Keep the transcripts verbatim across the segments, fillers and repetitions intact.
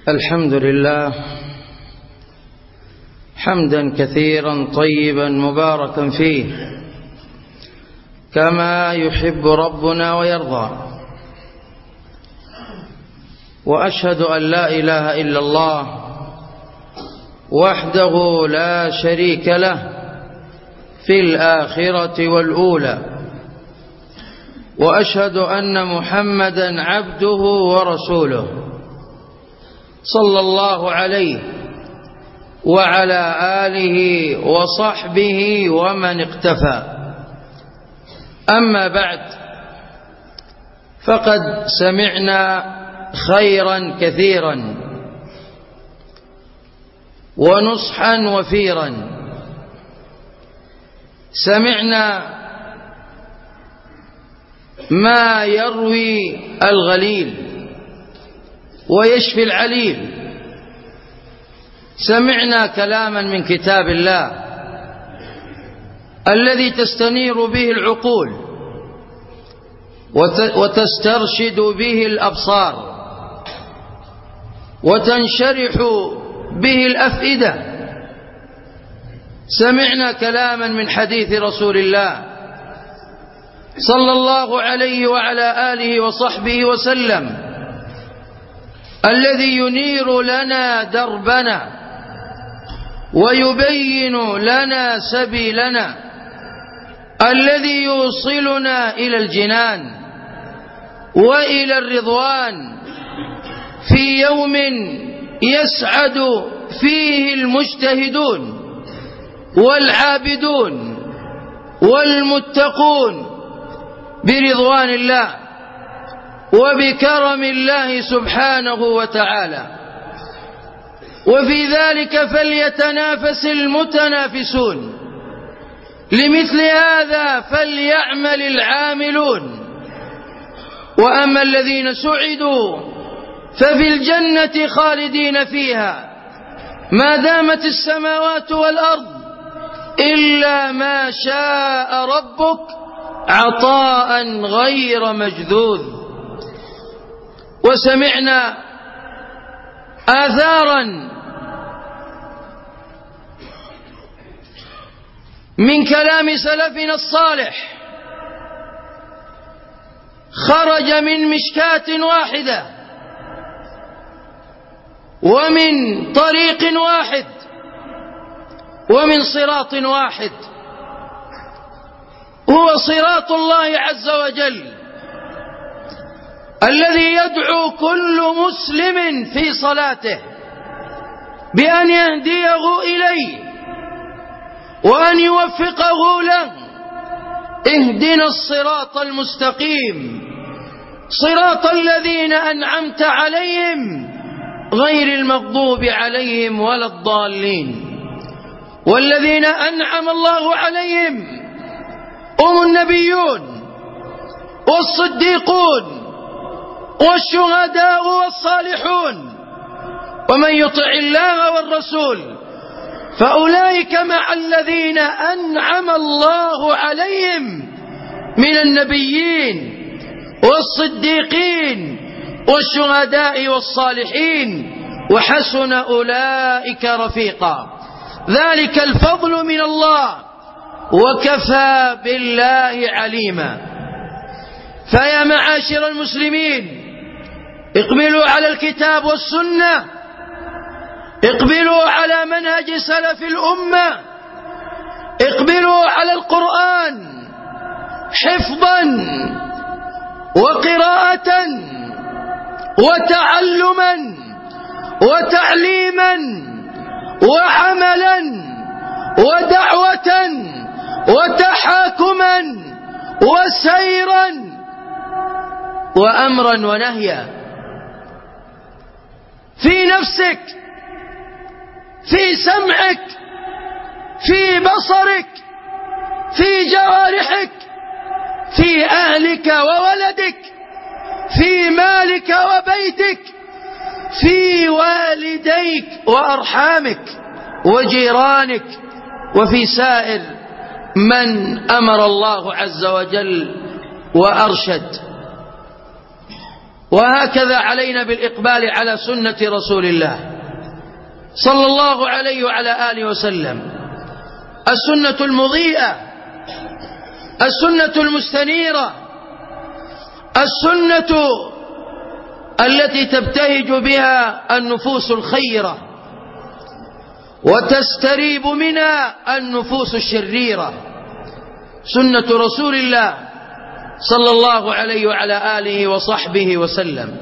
الحمد لله حمدا كثيرا طيبا مباركا فيه كما يحب ربنا ويرضى، وأشهد أن لا إله إلا الله وحده لا شريك له في الآخرة والأولى، وأشهد أن محمدا عبده ورسوله صلى الله عليه وعلى آله وصحبه ومن اقتفى. أما بعد، فقد سمعنا خيرا كثيرا ونصحا وفيرا. سمعنا ما يروي الغليل ويشفي العليل، سمعنا كلاما من كتاب الله الذي تستنير به العقول وتسترشد به الأبصار وتنشرح به الأفئدة. سمعنا كلاما من حديث رسول الله صلى الله عليه وعلى آله وصحبه وسلم الذي ينير لنا دربنا ويبين لنا سبيلنا، الذي يوصلنا إلى الجنان وإلى الرضوان في يوم يسعد فيه المجتهدون والعابدون والمتقون برضوان الله وبكرم الله سبحانه وتعالى. وفي ذلك فليتنافس المتنافسون، لمثل هذا فليعمل العاملون. وأما الذين سعدوا ففي الجنة خالدين فيها ما دامت السماوات والأرض إلا ما شاء ربك عطاء غير مجذوذ. وسمعنا آثارا من كلام سلفنا الصالح خرج من مشكاة واحدة ومن طريق واحد ومن صراط واحد، هو صراط الله عز وجل الذي يدعو كل مسلم في صلاته بأن يهديه إليه وأن يوفقه له. اهدنا الصراط المستقيم صراط الذين أنعمت عليهم غير المغضوب عليهم ولا الضالين. والذين أنعم الله عليهم هم النبيون والصديقون والشهداء والصالحون، ومن يطع الله والرسول فأولئك مع الذين أنعم الله عليهم من النبيين والصديقين والشهداء والصالحين وحسن أولئك رفيقا. ذلك الفضل من الله وكفى بالله عليما. فيا معاشر المسلمين، اقبلوا على الكتاب والسنة، اقبلوا على منهج سلف الأمة، اقبلوا على القرآن حفظا وقراءة وتعلما وتعليما وعملا ودعوة وتحاكما وسيرا وأمرا ونهيا في نفسك، في سمعك، في بصرك، في جوارحك، في أهلك وولدك، في مالك وبيتك، في والديك وأرحامك وجيرانك، وفي سائر من أمر الله عز وجل وأرشد. وهكذا علينا بالإقبال على سنة رسول الله صلى الله عليه وعلى آله وسلم، السنة المضيئة، السنة المستنيرة، السنة التي تبتهج بها النفوس الخيرة وتستريب منها النفوس الشريرة، سنة رسول الله صلى الله عليه وعلى آله وصحبه وسلم.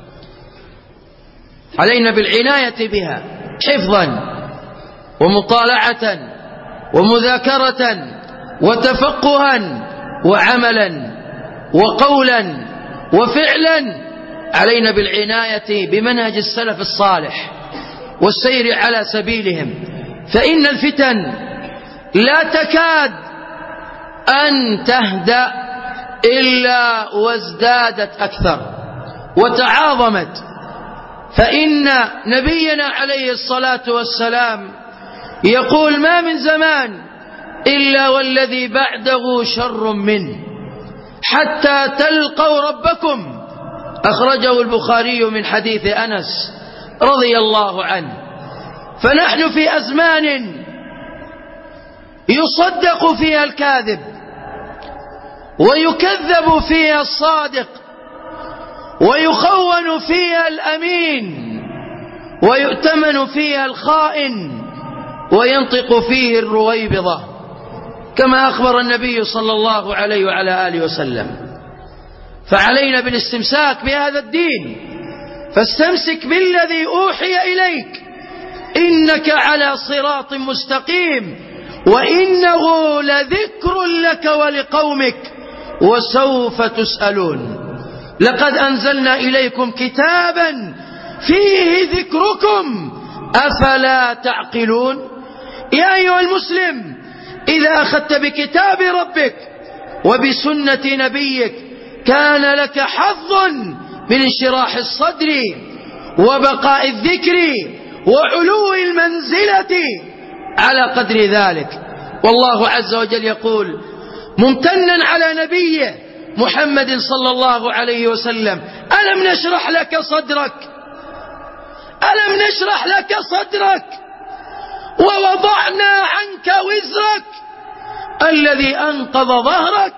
علينا بالعناية بها حفظا ومطالعة ومذاكرة وتفقها وعملا وقولا وفعلا. علينا بالعناية بمنهج السلف الصالح والسير على سبيلهم، فإن الفتن لا تكاد أن تهدأ إلا وازدادت أكثر وتعاظمت. فإن نبينا عليه الصلاة والسلام يقول: ما من زمان إلا والذي بعده شر منه حتى تلقوا ربكم. أخرجه البخاري من حديث أنس رضي الله عنه. فنحن في أزمان يصدق فيها الكاذب ويكذب فيها الصادق ويخون فيها الأمين ويؤتمن فيها الخائن وينطق فيه الرويبضة، كما أخبر النبي صلى الله عليه وعلى آله وسلم. فعلينا بالاستمساك بهذا الدين، فاستمسك بالذي أوحي إليك إنك على صراط مستقيم، وإنه لذكر لك ولقومك وسوف تسألون. لقد أنزلنا إليكم كتابا فيه ذكركم أفلا تعقلون. يا أيها المسلم، إذا أخذت بكتاب ربك وبسنة نبيك كان لك حظ من انشراح الصدر وبقاء الذكر وعلو المنزلة على قدر ذلك. والله عز وجل يقول ممتنا على نبيه محمد صلى الله عليه وسلم: ألم نشرح لك صدرك ألم نشرح لك صدرك ووضعنا عنك وزرك الذي أنقض ظهرك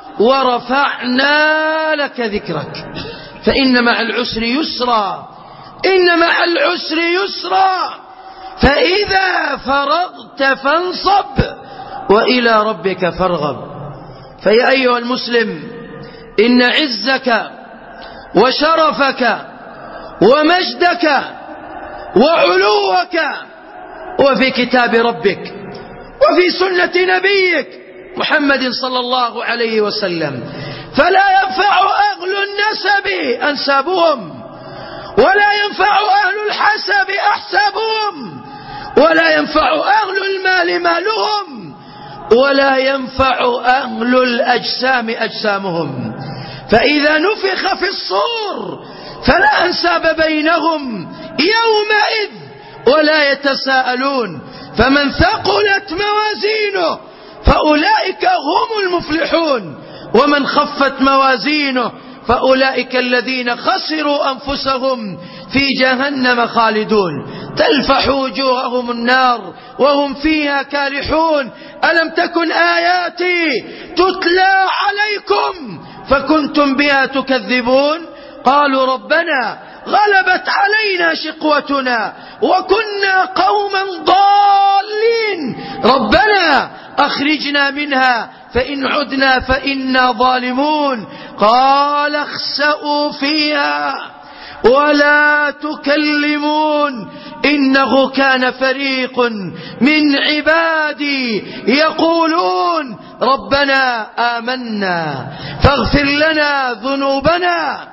ورفعنا لك ذكرك. فإن مع العسر يسرا إن مع العسر يسرا فإذا فرغت فانصب وإلى ربك فارغب. فيا أيها المسلم، إن عزك وشرفك ومجدك وعلوك وفي كتاب ربك وفي سنة نبيك محمد صلى الله عليه وسلم. فلا ينفع أهل النسب أنسابهم، ولا ينفع أهل الحسب أحسابهم، ولا ينفع أهل المال مالهم، ولا ينفع أهل الأجسام أجسامهم. فإذا نفخ في الصور فلا أنساب بينهم يومئذ ولا يتساءلون. فمن ثقلت موازينه فأولئك هم المفلحون، ومن خفت موازينه فأولئك الذين خسروا أنفسهم في جهنم خالدون، تلفح وجوههم النار وهم فيها كالحون. ألم تكن آياتي تتلى عليكم فكنتم بها تكذبون؟ قالوا ربنا غلبت علينا شقوتنا وكنا قوما ضالين ربنا أخرجنا منها فإن عدنا فإنا ظالمون. قال اخسئوا فيها ولا تكلمون إنه كان فريق من عبادي يقولون ربنا آمنا فاغفر لنا ذنوبنا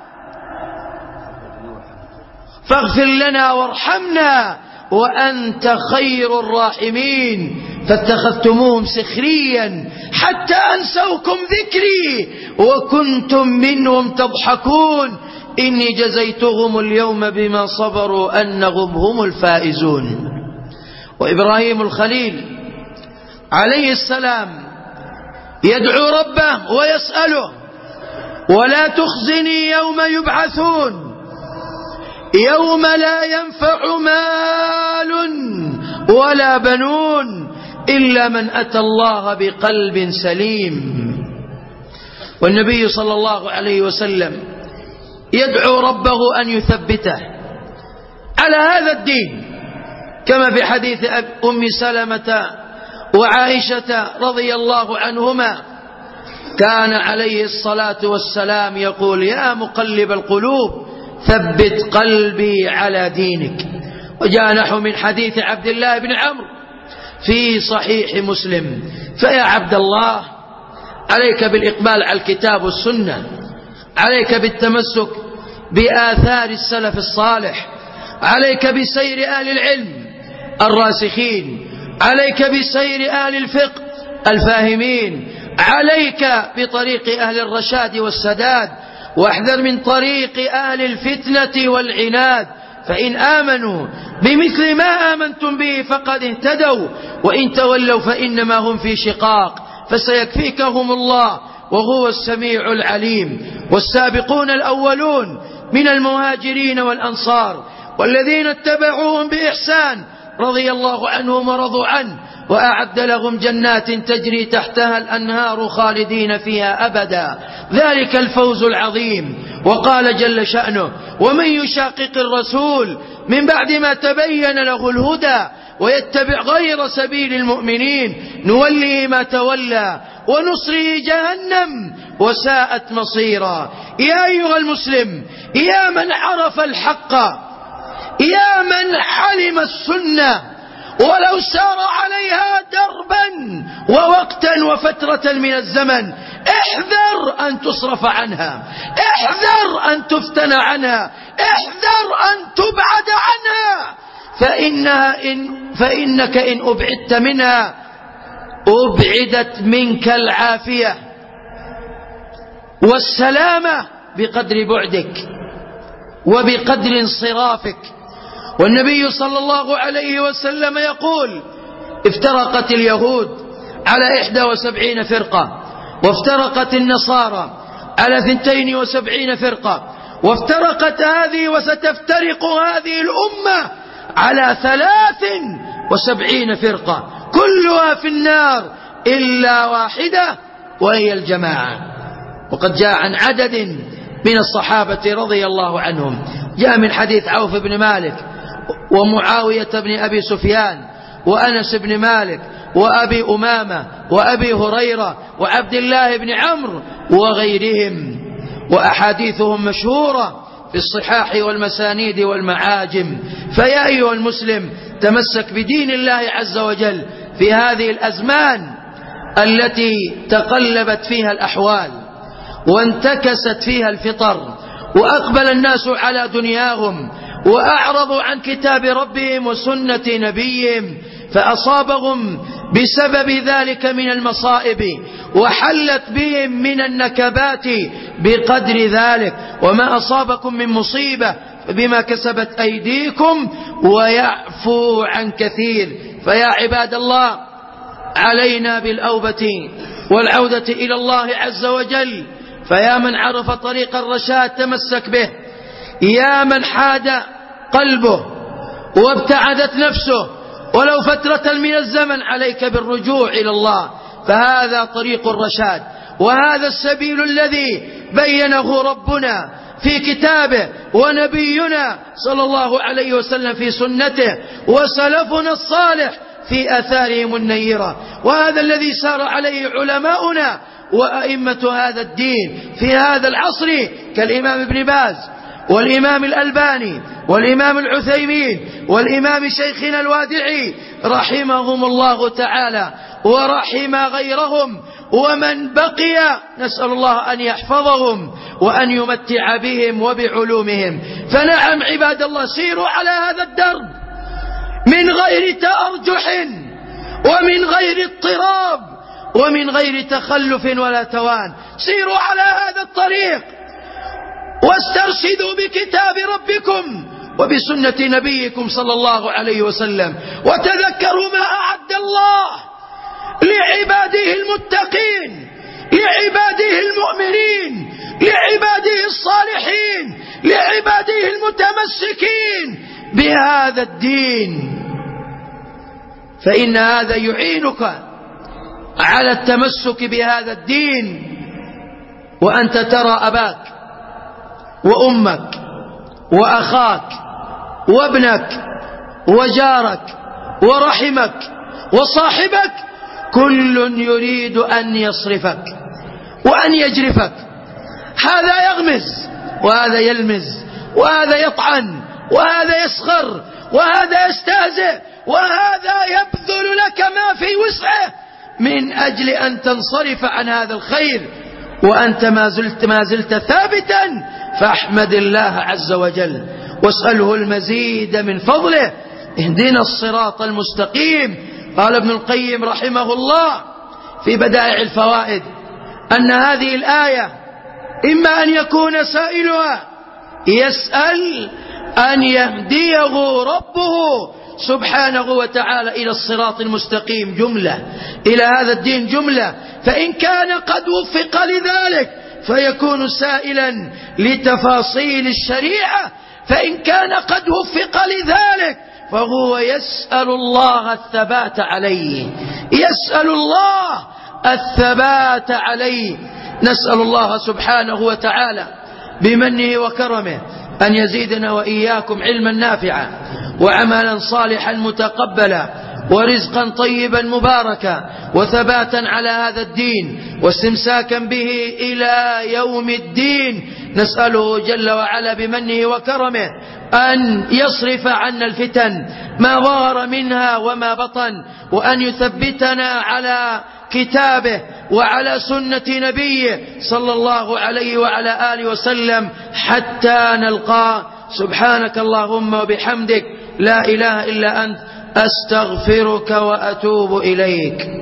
فاغفر لنا وارحمنا وأنت خير الراحمين. فاتخذتموهم سخريا حتى أنسوكم ذكري وكنتم منهم تضحكون إني جزيتهم اليوم بما صبروا أنهم هم الفائزون. وإبراهيم الخليل عليه السلام يدعو ربه ويسأله ولا تخزني يوم يبعثون يوم لا ينفع مال ولا بنون إلا من أتى الله بقلب سليم. والنبي صلى الله عليه وسلم يدعو ربه أن يثبته على هذا الدين، كما في حديث أم سلمة وعائشة رضي الله عنهما كان عليه الصلاة والسلام يقول: يا مقلب القلوب ثبت قلبي على دينك. وجاء نحو من حديث عبد الله بن عمرو في صحيح مسلم. فيا عبد الله، عليك بالإقبال على الكتاب والسنة، عليك بالتمسك بآثار السلف الصالح، عليك بسير أهل العلم الراسخين، عليك بسير أهل الفقه الفاهمين، عليك بطريق أهل الرشاد والسداد، واحذر من طريق أهل الفتنة والعناد، فإن آمنوا بمثل ما آمنتم به فقد اهتدوا، وإن تولوا فإنما هم في شقاق، فسيكفيكهم الله وهو السميع العليم. والسابقون الأولون من المهاجرين والأنصار والذين اتبعوهم بإحسان رضي الله عنهم ورضوا عنه، وأعد لهم جنات تجري تحتها الأنهار خالدين فيها أبدا، ذلك الفوز العظيم. وقال جل شأنه: ومن يشاقق الرسول من بعد ما تبين له الهدى ويتبع غير سبيل المؤمنين نوله ما تولى ونصره جهنم وساءت مصيرا. يا أيها المسلم، يا من عرف الحق، يا من علم السنة ولو سار عليها دربا ووقتا وفترة من الزمن، احذر أن تصرف عنها، احذر أن تفتن عنها، احذر أن تبعد عنها، فإنها إن فإنك إن أبعدت منها أبعدت منك العافية والسلامة بقدر بعدك وبقدر انصرافك. والنبي صلى الله عليه وسلم يقول: افترقت اليهود على إحدى وسبعين فرقة، وافترقت النصارى على ثنتين وسبعين فرقة، وافترقت هذه وستفترق هذه الأمة على ثلاث وسبعين فرقة كلها في النار إلا واحدة وهي الجماعة. وقد جاء عن عدد من الصحابة رضي الله عنهم، جاء من حديث عوف بن مالك ومعاوية بن أبي سفيان وأنس بن مالك وأبي أمامة وأبي هريرة وعبد الله بن عمرو وغيرهم، وأحاديثهم مشهورة في الصحاح والمسانيد والمعاجم. فيا أيها المسلم، تمسك بدين الله عز وجل في هذه الأزمان التي تقلبت فيها الأحوال وانتكست فيها الفطر، وأقبل الناس على دنياهم وأعرضوا عن كتاب ربهم وسنة نبيهم، فأصابهم بسبب ذلك من المصائب، وحلت بهم من النكبات بقدر ذلك. وما أصابكم من مصيبة بما كسبت أيديكم ويعفو عن كثير. فيا عباد الله، علينا بالأوبة والعودة إلى الله عز وجل. فيا من عرف طريق الرشاد تمسك به، يا من حاد قلبه وابتعدت نفسه ولو فترة من الزمن عليك بالرجوع إلى الله، فهذا طريق الرشاد، وهذا السبيل الذي بينه ربنا في كتابه ونبينا صلى الله عليه وسلم في سنته وسلفنا الصالح في آثارهم النيرة، وهذا الذي سار عليه علماؤنا وأئمة هذا الدين في هذا العصر كالإمام ابن باز والإمام الألباني والإمام العثيمين والإمام شيخنا الوادعي رحمهم الله تعالى ورحم غيرهم ومن بقي، نسأل الله أن يحفظهم وأن يمتع بهم وبعلومهم. فنعم عباد الله، سيروا على هذا الدرب من غير تأرجح ومن غير اضطراب ومن غير تخلف ولا توان، سيروا على هذا الطريق واسترشدوا بكتاب ربكم وبسنة نبيكم صلى الله عليه وسلم، وتذكروا ما أعد الله لعباده المتقين لعباده المؤمنين، لعباده الصالحين، لعباده المتمسكين بهذا الدين، فإن هذا يعينك على التمسك بهذا الدين. وأنت ترى أباك وأمك وأخاك وابنك وجارك ورحمك وصاحبك كل يريد أن يصرفك وأن يجرفك، هذا يغمز وهذا يلمز وهذا يطعن وهذا يسخر وهذا يستهزئ وهذا يبذل لك ما في وسعه من أجل أن تنصرف عن هذا الخير، وأنت ما زلت, ما زلت ثابتا، فاحمد الله عز وجل واسأله المزيد من فضله. اهدنا الصراط المستقيم. قال ابن القيم رحمه الله في بدائع الفوائد أن هذه الآية إما أن يكون سائلها يسأل أن يهديه ربه سبحانه وتعالى إلى الصراط المستقيم جملة، إلى هذا الدين جملة، فإن كان قد وفق لذلك فيكون سائلا لتفاصيل الشريعة، فإن كان قد وفق لذلك فهو يسأل الله الثبات عليه، يسأل الله الثبات عليه. نسأل الله سبحانه وتعالى بمنه وكرمه أن يزيدنا وإياكم علما نافعا وعملا صالحا متقبلا ورزقا طيبا مباركا وثباتا على هذا الدين واستمساكا به إلى يوم الدين. نسأله جل وعلا بمنه وكرمه أن يصرف عنا الفتن ما ظهر منها وما بطن، وأن يثبتنا على كتابه وعلى سنة نبيه صلى الله عليه وعلى آله وسلم حتى نلقاه. سبحانك اللهم وبحمدك لا إله إلا أنت أستغفرك وأتوب إليك.